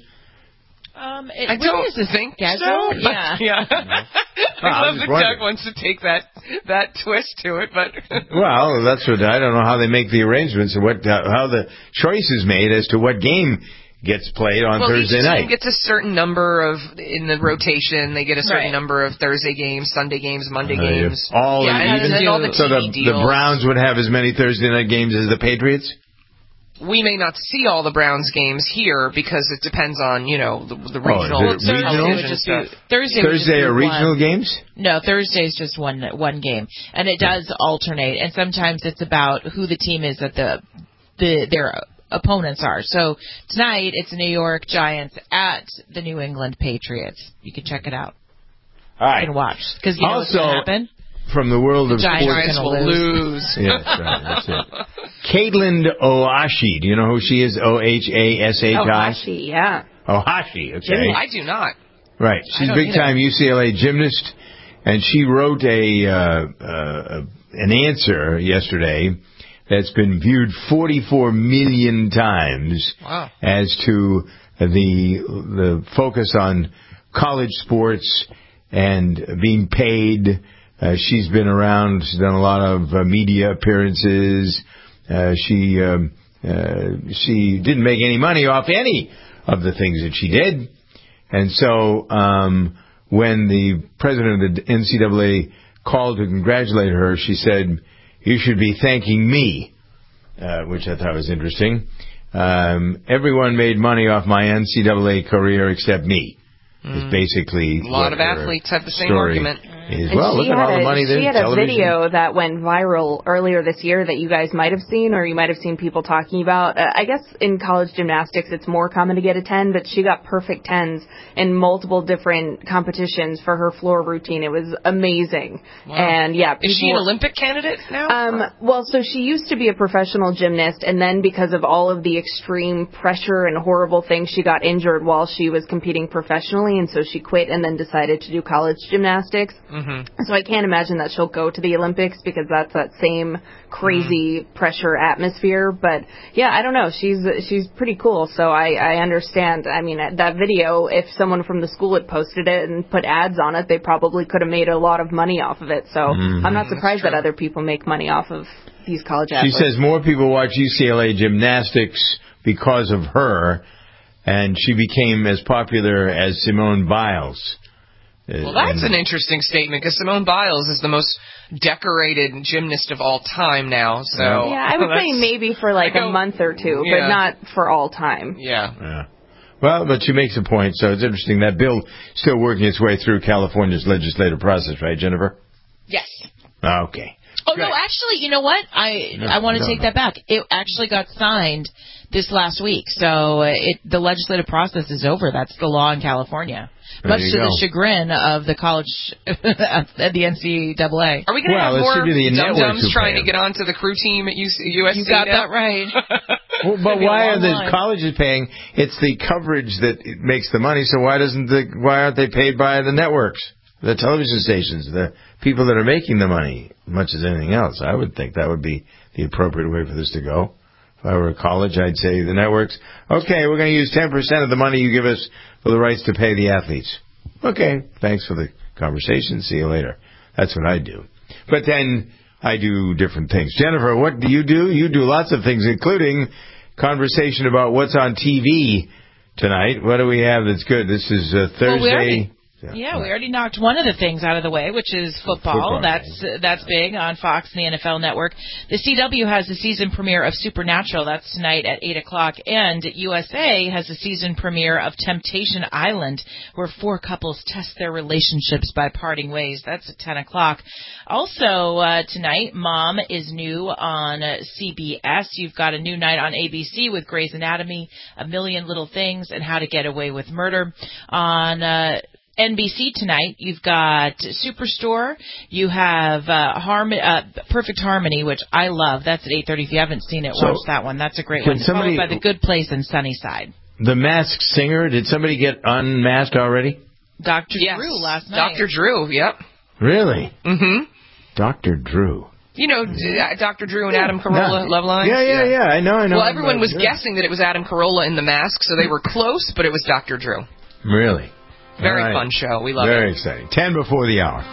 Um, it I really don't is a think schedule. so. Yeah. yeah. Well, I I love was that just wondering. Doug wants to take that that twist to it, but Well, that's what I don't know how they make the arrangements and what uh, how the choice is made as to what game gets played on well, Thursday each night. team gets a certain number of in the rotation. They get a certain Right. number of Thursday games, Sunday games, Monday Uh, games. all yeah, and and even then all the so T V the, deals. the Browns would have as many Thursday night games as the Patriots. we may not see all the Browns games here because it depends on, you know, the, the regional. Oh, is it regional? television Just stuff. be, Thursday, Thursday are one. regional games? No, Thursday's just one one game, and it does alternate. And sometimes it's about who the team is that the the their opponents are. So tonight it's New York Giants at the New England Patriots. You can check it out. All right. You can watch because you know what's Also, going to happen. From the world of The Giants sports, will lose. Yeah, that's right. That's it. Caitlin Ohashi. Do you know who she is? O H A S H I? Ohashi, yeah. Ohashi, okay. I do not. Right. She's a big-time U C L A gymnast, and she wrote a uh, uh, an answer yesterday that's been viewed forty-four million times wow. as to the the focus on college sports and being paid. Uh, she's been around. She's done a lot of uh, media appearances. Uh, she um, uh, she didn't make any money off any of the things that she did. And so um, when the president of the N C double A called to congratulate her, she said, "You should be thanking me," uh, which I thought was interesting. Um, everyone made money off my N C double A career except me. It's basically a lot of athletes have the same story argument. Is, well, look at all a, the money there. She had a television. video that went viral earlier this year that you guys might have seen, or you might have seen people talking about. Uh, I guess in college gymnastics it's more common to get a ten, but she got perfect tens in multiple different competitions for her floor routine. It was amazing. Wow. And yeah, people, is she an Olympic candidate now? Um, well, so she used to be a professional gymnast, and then because of all of the extreme pressure and horrible things, she got injured while she was competing professionally, and so she quit and then decided to do college gymnastics. Mm-hmm. So I can't imagine that she'll go to the Olympics because that's that same crazy mm-hmm. pressure atmosphere. But yeah, I don't know. She's she's pretty cool. So I, I understand. I mean, that video, if someone from the school had posted it and put ads on it, they probably could have made a lot of money off of it. So mm-hmm. I'm not surprised that other people make money off of these college athletes. She says more people watch U C L A gymnastics because of her, and she became as popular as Simone Biles. Well, that's and, an interesting statement, because Simone Biles is the most decorated gymnast of all time now. So yeah, I would say maybe for like a month or two, yeah. but not for all time. Yeah. yeah. Well, but she makes a point, so it's interesting. That bill still working its way through California's legislative process, right, Jennifer? Yes. Okay. Oh, Good. no, actually, you know what? I no, I want to no, take no. that back. It actually got signed this last week, so it the legislative process is over. That's the law in California. There Much to go. the chagrin of the college, at the N C double A. Are we going to well, have more dum-dums trying to get onto the crew team at U S C? You got now? that right. well, but why are the line. colleges paying? It's the coverage that makes the money. So why doesn't the why aren't they paid by the networks, the television stations, the people that are making the money, as much as anything else? I would think that would be the appropriate way for this to go. If I were a college, I'd say the networks, okay, we're going to use ten percent of the money you give us for the rights to pay the athletes. Okay, thanks for the conversation. See you later. That's what I do. But then I do different things. Jennifer, what do you do? You do lots of things, including conversation about what's on T V tonight. What do we have that's good? This is uh, Thursday. Well, we already- Yeah, we already knocked one of the things out of the way, which is football. football. That's uh, that's big on Fox and the N F L Network. The C W has the season premiere of Supernatural. That's tonight at eight o'clock. And U S A has the season premiere of Temptation Island, where four couples test their relationships by parting ways. That's at ten o'clock. Also uh, tonight, Mom is new on uh, C B S. You've got a new night on A B C with Grey's Anatomy, A Million Little Things, and How to Get Away with Murder. On uh, N B C tonight, you've got Superstore. You have uh, Harm- uh, Perfect Harmony, which I love. That's at eight thirty. If you haven't seen it, so watch that one. That's a great can one. Somebody, Followed by The Good Place and Sunnyside. The Masked Singer. Did somebody get unmasked already? Doctor Yes. Drew last night. Doctor Drew, yep. Really? Mm-hmm. Doctor Drew. You know, uh, Doctor Drew and Adam Carolla, no. Love Lines? Yeah, yeah, yeah. I know, I know. Well, everyone was yeah. guessing that it was Adam Carolla in the mask, so they were close, but it was Doctor Drew. Really? Very right. fun show. We love Very it. Very exciting. Ten before the hour.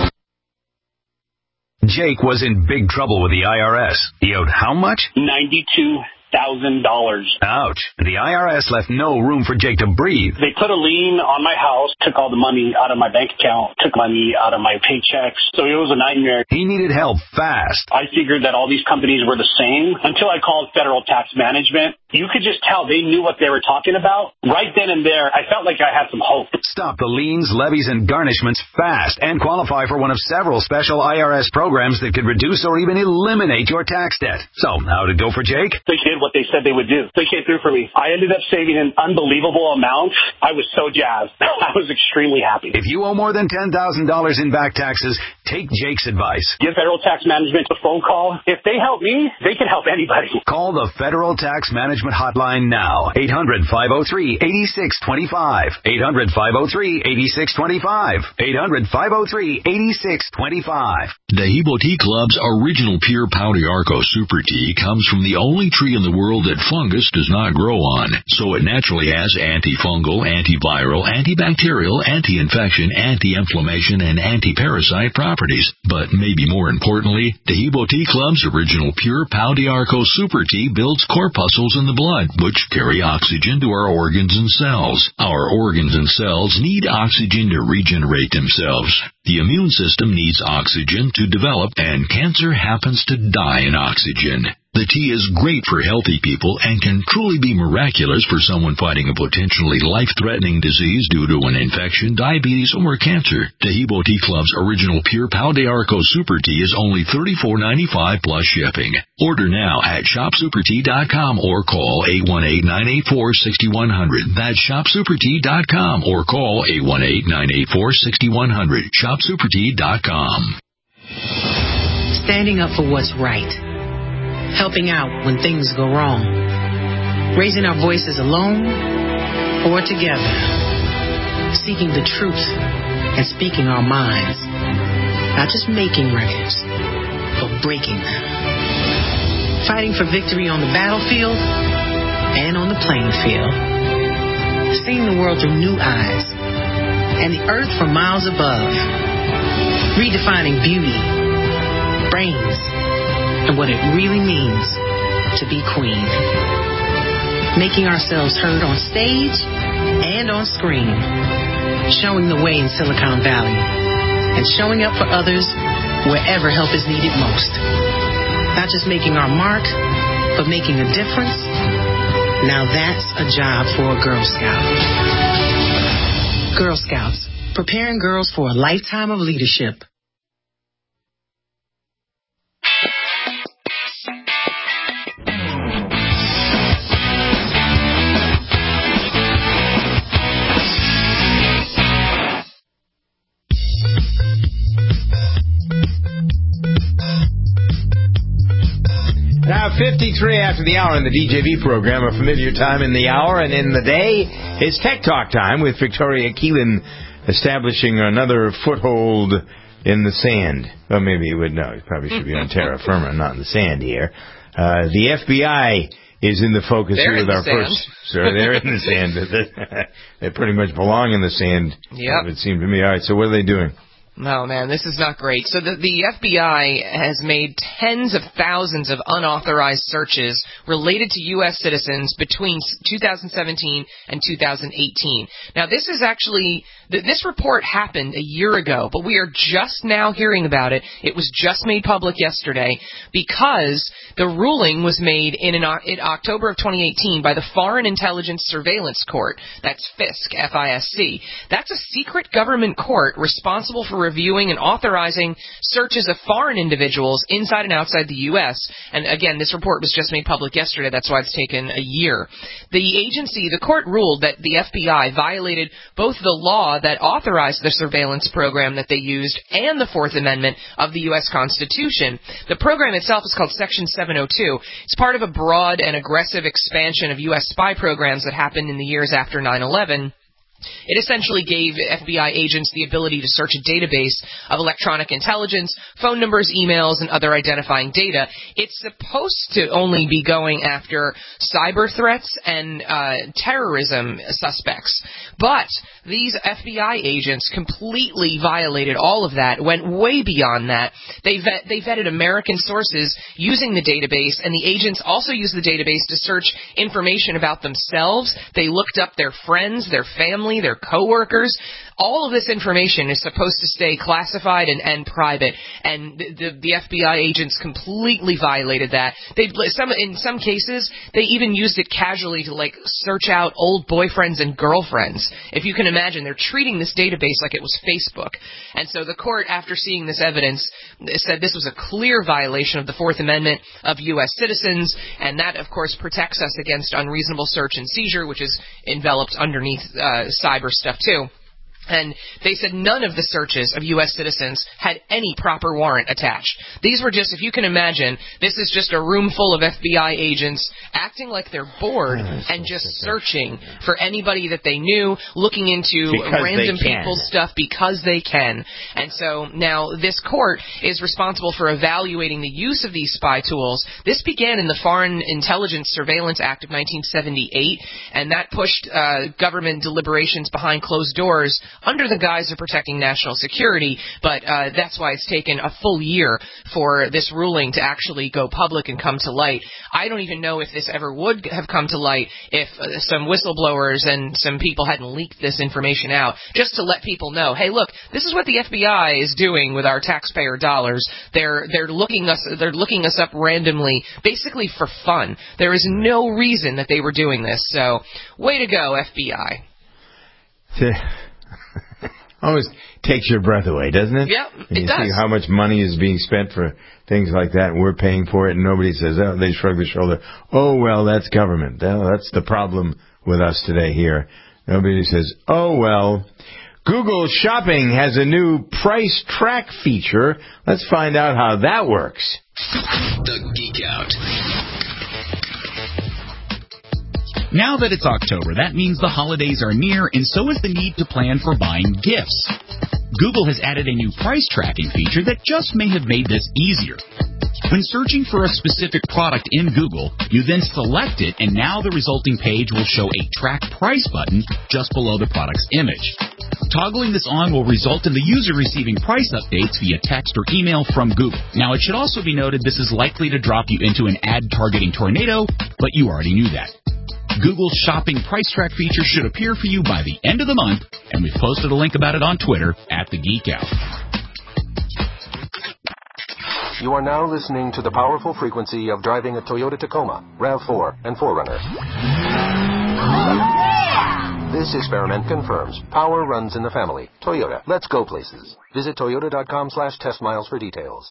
Jake was in big trouble with the I R S. He owed how much? ninety-two thousand dollars. Ouch. The I R S left no room for Jake to breathe. They put a lien on my house, took all the money out of my bank account, took money out of my paychecks. So it was a nightmare. He needed help fast. I figured that all these companies were the same until I called Federal Tax Management. You could just tell they knew what they were talking about. Right then and there, I felt like I had some hope. Stop the liens, levies, and garnishments fast and qualify for one of several special I R S programs that could reduce or even eliminate your tax debt. So, how did it go for Jake? They did what they said they would do. They came through for me. I ended up saving an unbelievable amount. I was so jazzed. I was extremely happy. If you owe more than ten thousand dollars in back taxes, take Jake's advice. Give Federal Tax Management a phone call. If they help me, they can help anybody. Call the Federal Tax Management Hotline now. eight hundred, five oh three, eight six two five. eight hundred, five oh three, eight six two five. eight hundred, five oh three, eight six two five. Dehebo Tea Club's original pure Pau d'Arco Super Tea comes from the only tree in the world that fungus does not grow on. So it naturally has antifungal, antiviral, antibacterial, anti-infection, anti-inflammation, and anti-parasite properties. But maybe more importantly, Dehebo Tea Club's original pure Pau d'Arco Super Tea builds corpuscles in the blood, which carry oxygen to our organs and cells. Our organs and cells need oxygen to regenerate themselves. The immune system needs oxygen to develop, and cancer happens to die in oxygen. The tea is great for healthy people and can truly be miraculous for someone fighting a potentially life-threatening disease due to an infection, diabetes, or cancer. Dehebo Tea Club's original pure Pau d'Arco Super Tea is only thirty-four ninety-five plus shipping. Order now at shop super tea dot com or call eight one eight, nine eight four, six one zero zero. That's shop super tea dot com or call eight one eight, nine eight four, six one zero zero. shop super tea dot com. Standing up for what's right. Helping out when things go wrong. Raising our voices alone or together. Seeking the truth and speaking our minds. Not just making records, but breaking them. Fighting for victory on the battlefield and on the playing field. Seeing the world through new eyes and the earth from miles above. Redefining beauty, brains, and what it really means to be queen. Making ourselves heard on stage and on screen. Showing the way in Silicon Valley. And showing up for others wherever help is needed most. Not just making our mark, but making a difference. Now that's a job for a Girl Scout. Girl Scouts, preparing girls for a lifetime of leadership. Now, fifty-three after the hour in the D J V program, a familiar time in the hour and in the day. It's Tech Talk time with Victoria Keelan establishing another foothold in the sand. Well, maybe you would know. It probably should be on terra firma, not in the sand here. Uh, the F B I is in the focus they're here with our sand. first... So they're in the sand. They pretty much belong in the sand, Yep. it would seem to me. All right, so what are they doing? Oh, man, this is not great. So the, the F B I has made tens of thousands of unauthorized searches related to U S citizens between two thousand seventeen and two thousand eighteen. Now, this is actually, this report happened a year ago, but we are just now hearing about it. It was just made public yesterday because the ruling was made in, an, in October of twenty eighteen by the Foreign Intelligence Surveillance Court. That's FISC, F I S C. That's a secret government court responsible for reviewing and authorizing searches of foreign individuals inside and outside the U S. And again, this report was just made public yesterday. That's why it's taken a year. The agency, the court ruled that the F B I violated both the law that authorized the surveillance program that they used and the Fourth Amendment of the U S Constitution. The program itself is called Section seven oh two. It's part of a broad and aggressive expansion of U S spy programs that happened in the years after nine eleven. It essentially gave F B I agents the ability to search a database of electronic intelligence, phone numbers, emails, and other identifying data. It's supposed to only be going after cyber threats and uh, terrorism suspects. But these F B I agents completely violated all of that, went way beyond that. They vet, they vetted American sources using the database, and the agents also used the database to search information about themselves. They looked up their friends, their family, their coworkers. All of this information is supposed to stay classified and, and private, and the, the, the F B I agents completely violated that. They, some, in some cases, they even used it casually to, like, search out old boyfriends and girlfriends. If you can imagine, they're treating this database like it was Facebook. And so the court, after seeing this evidence, said this was a clear violation of the Fourth Amendment of U S citizens, and that, of course, protects us against unreasonable search and seizure, which is enveloped underneath uh, cyber stuff, too. And they said none of the searches of U S citizens had any proper warrant attached. These were just, if you can imagine, this is just a room full of F B I agents acting like they're bored and just searching for anybody that they knew, looking into because random people's stuff because they can. And so now this court is responsible for evaluating the use of these spy tools. This began in the Foreign Intelligence Surveillance Act of nineteen seventy-eight, and that pushed uh, government deliberations behind closed doors under the guise of protecting national security, but uh, that's why it's taken a full year for this ruling to actually go public and come to light. I don't even know if this ever would have come to light if uh, some whistleblowers and some people hadn't leaked this information out, just to let people know, hey, look, this is what the F B I is doing with our taxpayer dollars. They're they're looking us they're looking us up randomly, basically for fun. There is no reason that they were doing this. So, way to go, F B I. Almost takes your breath away, doesn't it? Yep, when it you does. see how much money is being spent for things like that, and we're paying for it, and nobody says, oh, they shrug their shoulder, oh, well, that's government. Well, that's the problem with us today here. Nobody says, oh, well, Google Shopping has a new price track feature. Let's find out how that works. The Geek Out. Now that it's October, that means the holidays are near, and so is the need to plan for buying gifts. Google has added a new price tracking feature that just may have made this easier. When searching for a specific product in Google, you then select it, and now the resulting page will show a track price button just below the product's image. Toggling this on will result in the user receiving price updates via text or email from Google. Now, it should also be noted this is likely to drop you into an ad-targeting tornado, but you already knew that. Google's shopping price track feature should appear for you by the end of the month, and we've posted a link about it on Twitter at The Geek Out. You are now listening to the powerful frequency of driving a Toyota Tacoma, RAV four, and four runner. This experiment confirms power runs in the family. Toyota, let's go places. Visit toyota.com slash test miles for details.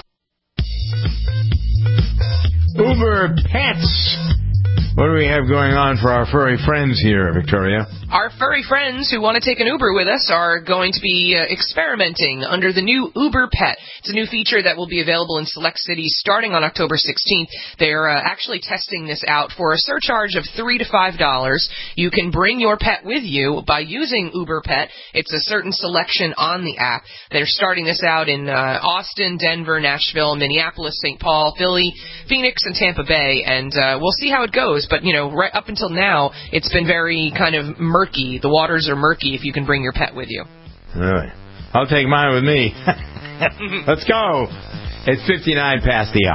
Uber Pets. What do we have going on for our furry friends here, Victoria? Our furry friends who want to take an Uber with us are going to be uh, experimenting under the new Uber Pet. It's a new feature that will be available in select cities starting on October sixteenth. They're uh, actually testing this out for a surcharge of three to five dollars. You can bring your pet with you by using Uber Pet. It's a certain selection on the app. They're starting this out in uh, Austin, Denver, Nashville, Minneapolis, Saint Paul, Philly, Phoenix, and Tampa Bay, and uh, we'll see how it goes. But, you know, right up until now, it's been very kind of murky. The waters are murky if you can bring your pet with you. All right. I'll take mine with me. Let's go. It's fifty-nine past the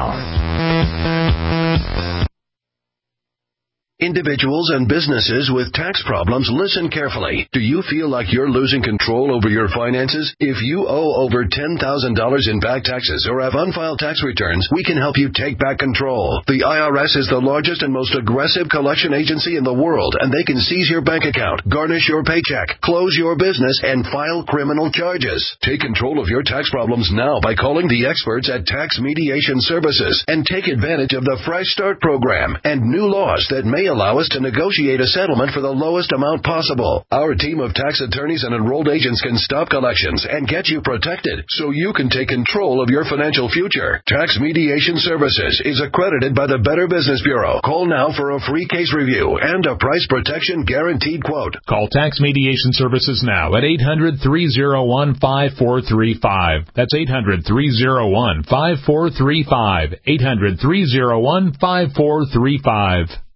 hour. Individuals and businesses with tax problems, listen carefully. Do you feel like you're losing control over your finances? If you owe over ten thousand dollars in back taxes or have unfiled tax returns, we can help you take back control. The I R S is the largest and most aggressive collection agency in the world, and they can seize your bank account, garnish your paycheck, close your business, and file criminal charges. Take control of your tax problems now by calling the experts at Tax Mediation Services and take advantage of the Fresh Start program and new laws that may allow us to negotiate a settlement for the lowest amount possible. Our team of tax attorneys and enrolled agents can stop collections and get you protected so you can take control of your financial future. Tax Mediation Services is accredited by the Better Business Bureau. Call now for a free case review and a price protection guaranteed quote. Call Tax Mediation Services now at eight hundred, three oh one, five four three five. That's eight hundred, three oh one, five four three five. eight hundred, three oh one, five four three five.